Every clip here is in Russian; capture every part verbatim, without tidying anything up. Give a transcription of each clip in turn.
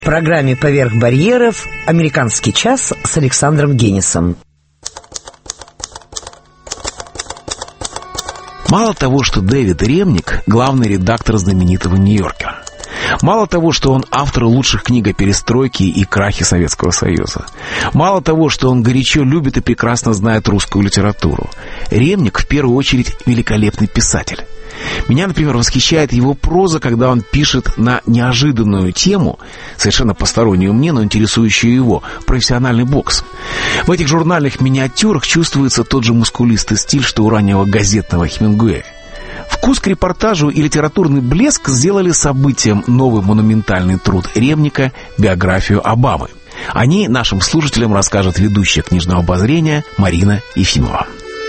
В программе «Поверх барьеров» «Американский час» с Александром Генисом. Мало того, что Дэвид Ремник – главный редактор знаменитого «Нью-Йоркера», мало того, что он автор лучших книг о перестройке и крахе Советского Союза, мало того, что он горячо любит и прекрасно знает русскую литературу, Ремник в первую очередь великолепный писатель. Меня, например, восхищает его проза, когда он пишет на неожиданную тему, совершенно постороннюю мне, но интересующую его, профессиональный бокс. В этих журнальных миниатюрах чувствуется тот же мускулистый стиль, что у раннего газетного Хемингуэя. Вкус к репортажу и литературный блеск сделали событием новый монументальный труд Ремника «Биографию Обамы». О ней нашим слушателям расскажет ведущая книжного обозрения Марина Ефимова.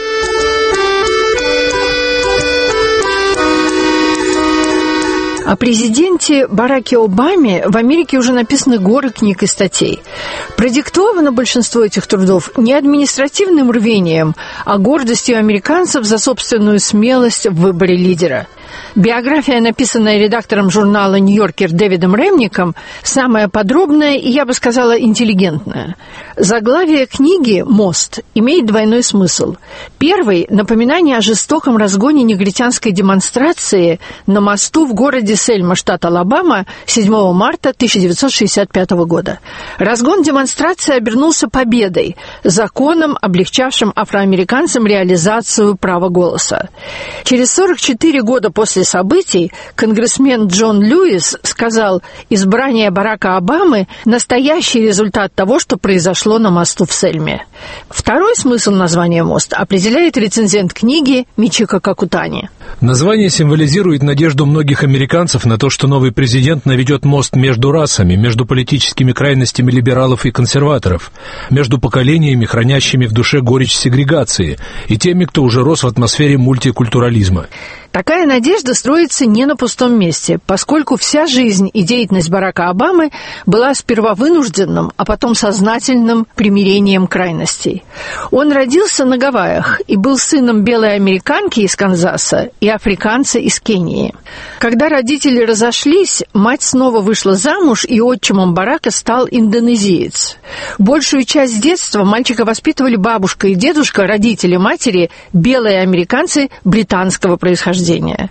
О президенте Бараке Обаме в Америке уже написаны горы книг и статей. Продиктовано большинство этих трудов не административным рвением, а гордостью американцев за собственную смелость в выборе лидера. Биография, написанная редактором журнала «Нью-Йоркер» Дэвидом Ремником, самая подробная и, я бы сказала, интеллигентная. Заглавие книги «Мост» имеет двойной смысл. Первый – напоминание о жестоком разгоне негритянской демонстрации на мосту в городе Сельма, штат Алабама, седьмого марта тысяча девятьсот шестьдесят пятого года. Разгон демонстрации обернулся победой, законом, облегчавшим афроамериканцам реализацию права голоса. Через сорок четыре года после событий конгрессмен Джон Льюис сказал: «Избрание Барака Обамы – настоящий результат того, что произошло на мосту в Сельме». Второй смысл названия «Мост» определяет рецензент книги Мичико Какутани. Название символизирует надежду многих американцев на то, что новый президент наведет мост между расами, между политическими крайностями либералов и консерваторов, между поколениями, хранящими в душе горечь сегрегации, и теми, кто уже рос в атмосфере мультикультурализма. Такая надежда строится не на пустом месте, поскольку вся жизнь и деятельность Барака Обамы была сперва вынужденным, а потом сознательным примирением крайностей. Он родился на Гавайях и был сыном белой американки из Канзаса и африканца из Кении. Когда родители разошлись, мать снова вышла замуж, и отчимом Барака стал индонезиец. Большую часть детства мальчика воспитывали бабушка и дедушка, родители матери, белые американцы британского происхождения.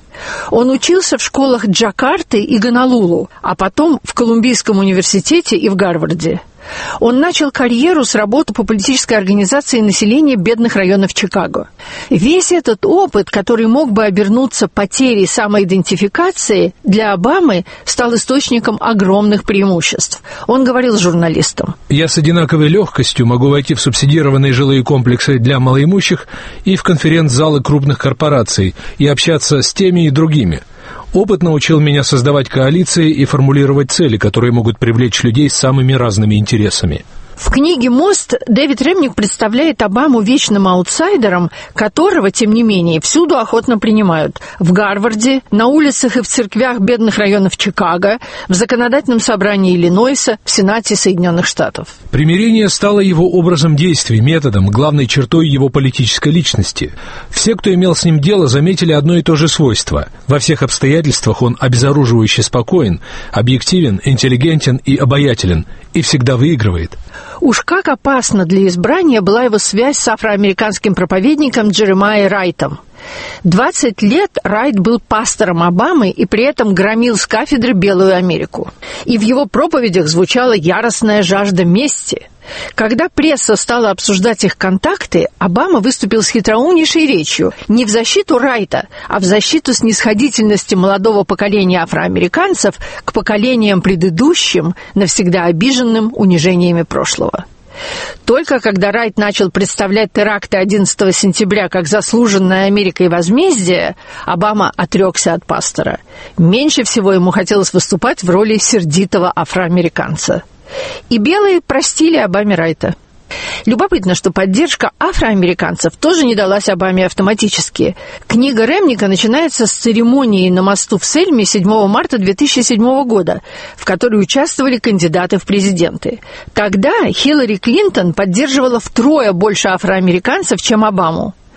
Он учился в школах Джакарты и Гонолулу, а потом в Колумбийском университете и в Гарварде. Он начал карьеру с работы по политической организации населения бедных районов Чикаго. Весь этот опыт, который мог бы обернуться потерей самоидентификации, для Обамы стал источником огромных преимуществ. Он говорил журналистам: «Я с одинаковой легкостью могу войти в субсидированные жилые комплексы для малоимущих и в конференц-залы крупных корпораций и общаться с теми и другими. Опыт научил меня создавать коалиции и формулировать цели, которые могут привлечь людей с самыми разными интересами». В книге «Мост» Дэвид Ремник представляет Обаму вечным аутсайдером, которого, тем не менее, всюду охотно принимают. В Гарварде, на улицах и в церквях бедных районов Чикаго, в законодательном собрании Иллинойса, в Сенате Соединенных Штатов. Примирение стало его образом действий, методом, главной чертой его политической личности. Все, кто имел с ним дело, заметили одно и то же свойство. Во всех обстоятельствах он обезоруживающе спокоен, объективен, интеллигентен и обаятелен, и всегда выигрывает. Уж как опасна для избрания была его связь с афроамериканским проповедником Джеремайей Райтом. двадцать лет Райт был пастором Обамы и при этом громил с кафедры Белую Америку. И в его проповедях звучала яростная жажда мести. Когда пресса стала обсуждать их контакты, Обама выступил с хитроумнейшей речью не в защиту Райта, а в защиту снисходительности молодого поколения афроамериканцев к поколениям предыдущим, навсегда обиженным унижениями прошлого. Только когда Райт начал представлять теракты одиннадцатого сентября как заслуженное Америкой возмездие, Обама отрекся от пастора. Меньше всего ему хотелось выступать в роли сердитого афроамериканца. И белые простили Обаме Райта. Любопытно, что поддержка афроамериканцев тоже не далась Обаме автоматически. Книга Ремника начинается с церемонии на мосту в Сельме седьмого марта две тысячи седьмого года, в которой участвовали кандидаты в президенты. Тогда Хиллари Клинтон поддерживала втрое больше афроамериканцев, чем Обаму.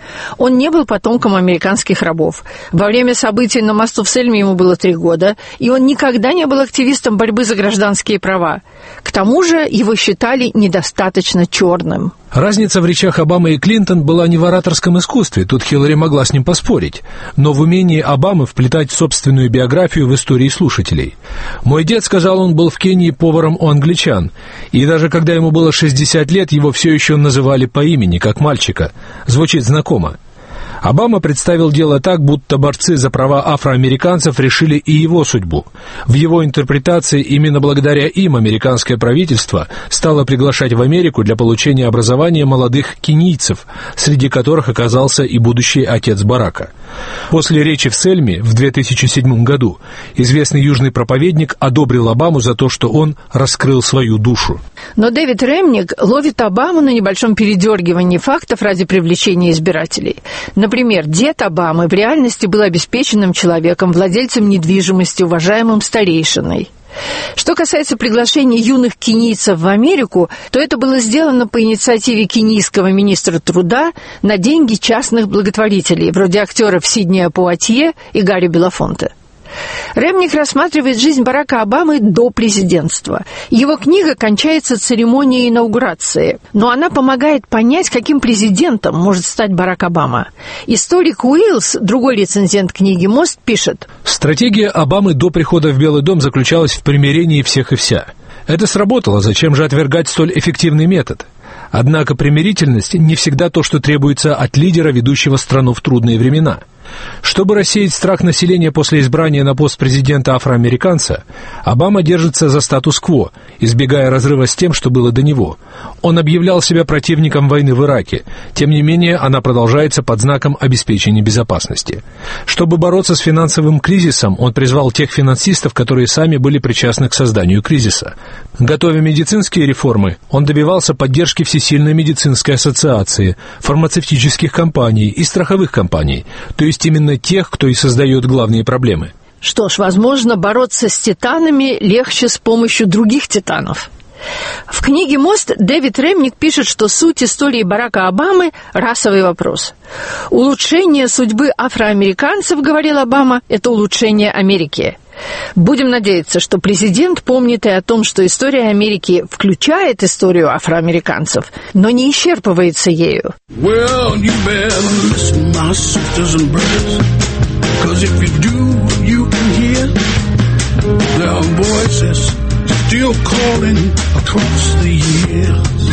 Он не был потомком американских рабов. Во время событий на мосту в Сельме ему было три года, и он никогда не был активистом борьбы за гражданские права. К тому же его считали недостаточно черным. Разница в речах Обамы и Клинтон была не в ораторском искусстве, тут Хиллари могла с ним поспорить, но в умении Обамы вплетать собственную биографию в истории слушателей. «Мой дед, — сказал он, — был в Кении поваром у англичан, и даже когда ему было шестьдесят лет, его все еще называли по имени, как мальчика. Звучит знакомо». Обама представил дело так, будто борцы за права афроамериканцев решили и его судьбу. В его интерпретации именно благодаря им американское правительство стало приглашать в Америку для получения образования молодых кенийцев, среди которых оказался и будущий отец Барака. После речи в Сельме в две тысячи седьмом году известный южный проповедник одобрил Обаму за то, что он раскрыл свою душу. Но Дэвид Ремник ловит Обаму на небольшом передергивании фактов ради привлечения избирателей. Например, дед Обамы в реальности был обеспеченным человеком, владельцем недвижимости, уважаемым старейшиной. Что касается приглашения юных кенийцев в Америку, то это было сделано по инициативе кенийского министра труда на деньги частных благотворителей, вроде актеров Сиднея Пуатье и Гарри Белофонте. Ремник рассматривает жизнь Барака Обамы до президентства. Его книга кончается церемонией инаугурации, но она помогает понять, каким президентом может стать Барак Обама. Историк Уиллс, другой рецензент книги «Мост», пишет: «Стратегия Обамы до прихода в Белый дом заключалась в примирении всех и вся. Это сработало, зачем же отвергать столь эффективный метод? Однако примирительность не всегда то, что требуется от лидера, ведущего страну в трудные времена. Чтобы рассеять страх населения после избрания на пост президента афроамериканца, Обама держится за статус-кво, избегая разрыва с тем, что было до него. Он объявлял себя противником войны в Ираке, тем не менее она продолжается под знаком обеспечения безопасности. Чтобы бороться с финансовым кризисом, он призвал тех финансистов, которые сами были причастны к созданию кризиса. Готовя медицинские реформы, он добивался поддержки Всесильной медицинской ассоциации, фармацевтических компаний и страховых компаний, то есть именно тех, кто и создает главные проблемы. Что ж, возможно, бороться с титанами легче с помощью других титанов. В книге «Мост» Дэвид Ремник пишет, что суть истории Барака Обамы – расовый вопрос. «Улучшение судьбы афроамериканцев, — говорил Обама, — это улучшение Америки. Будем надеяться, что президент помнит и о том, что история Америки включает историю афроамериканцев, но не исчерпывается ею». Well, you better listen, my sisters and brothers, 'cause if you do, you can hear their voices still calling across the years.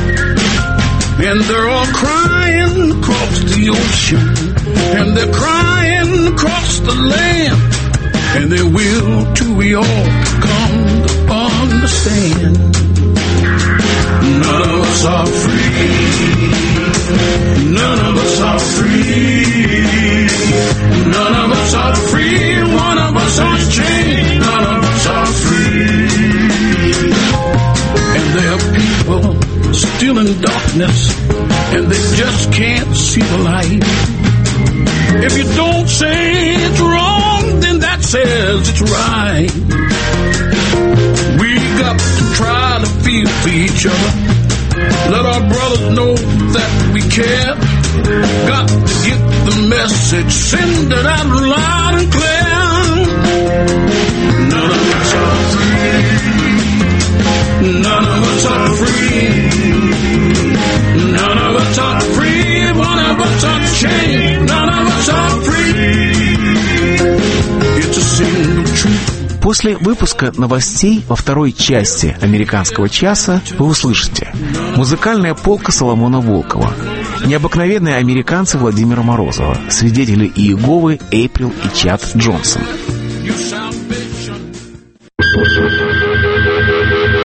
And they're all crying across the ocean, and they're crying across the land. And they will too, we all come to understand. None of us are free. None of us are free. None of us are free. One of us are chained. None of us are free. And there are people still in darkness, and they just can't see the light. If you don't say it's wrong, then that says it's right. We got to try to feel for each other. Let our brothers know that we care. Got to get the message, send it out loud and clear. None of us are free. None of us are free. None of us are free. One of us are chained. None of us are free. It's a single truth. После выпуска новостей во второй части «Американского часа» вы услышите: музыкальная полка Соломона Волкова, необыкновенные американцы Владимира Морозова, свидетели Иеговы Эйприл и Чад Джонсон.